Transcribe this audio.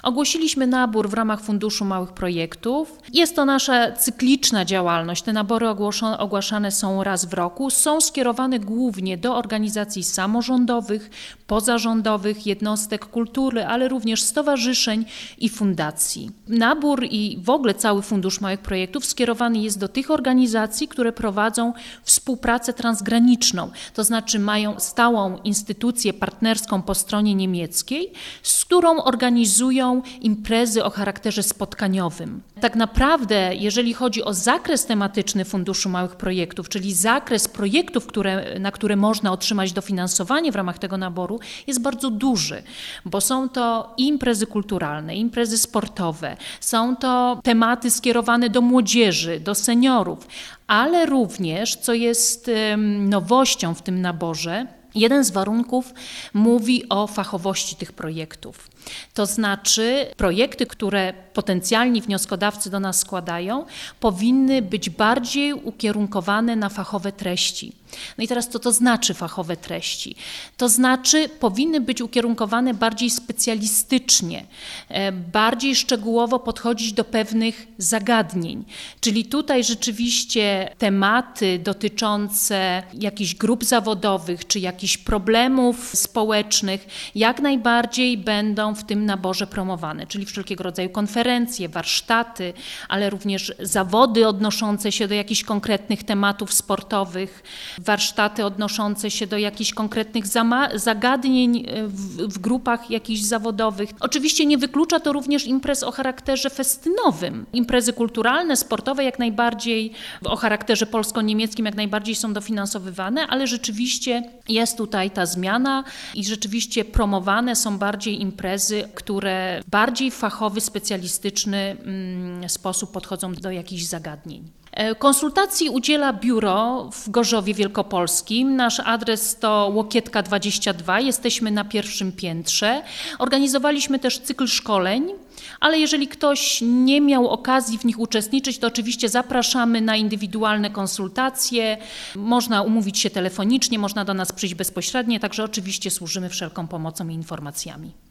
Ogłosiliśmy nabór w ramach Funduszu Małych Projektów. Jest to nasza cykliczna działalność. Te nabory ogłaszane są raz w roku. Są skierowane głównie do organizacji samorządowych, pozarządowych, jednostek kultury, ale również stowarzyszeń i fundacji. Nabór i w ogóle cały Fundusz Małych Projektów skierowany jest do tych organizacji, które prowadzą współpracę transgraniczną, to znaczy mają stałą instytucję partnerską po stronie niemieckiej, z którą organizują imprezy o charakterze spotkaniowym. Tak naprawdę, jeżeli chodzi o zakres tematyczny Funduszu Małych Projektów, czyli zakres projektów, na które można otrzymać dofinansowanie w ramach tego naboru, jest bardzo duży, bo są to i imprezy kulturalne, imprezy sportowe, są to tematy skierowane do młodzieży, do seniorów, ale również, co jest nowością w tym naborze, jeden z warunków mówi o fachowości tych projektów. To znaczy projekty, które potencjalni wnioskodawcy do nas składają, powinny być bardziej ukierunkowane na fachowe treści. No i teraz co to znaczy fachowe treści? To znaczy powinny być ukierunkowane bardziej specjalistycznie, bardziej szczegółowo podchodzić do pewnych zagadnień. Czyli tutaj rzeczywiście tematy dotyczące jakichś grup zawodowych czy jakichś problemów społecznych jak najbardziej będą w tym naborze promowane, czyli wszelkiego rodzaju konferencje, warsztaty, ale również zawody odnoszące się do jakichś konkretnych tematów sportowych, warsztaty odnoszące się do jakichś konkretnych zagadnień w grupach jakichś zawodowych. Oczywiście nie wyklucza to również imprez o charakterze festynowym. Imprezy kulturalne, sportowe jak najbardziej, o charakterze polsko-niemieckim jak najbardziej są dofinansowywane, ale rzeczywiście jest tutaj ta zmiana i rzeczywiście promowane są bardziej imprezy, które w bardziej fachowy, specjalistyczny sposób podchodzą do jakichś zagadnień. Konsultacji udziela biuro w Gorzowie Wielkopolskim. Nasz adres to Łokietka 22. Jesteśmy na pierwszym piętrze. Organizowaliśmy też cykl szkoleń, ale jeżeli ktoś nie miał okazji w nich uczestniczyć, to oczywiście zapraszamy na indywidualne konsultacje. Można umówić się telefonicznie, można do nas przyjść bezpośrednio, także oczywiście służymy wszelką pomocą i informacjami.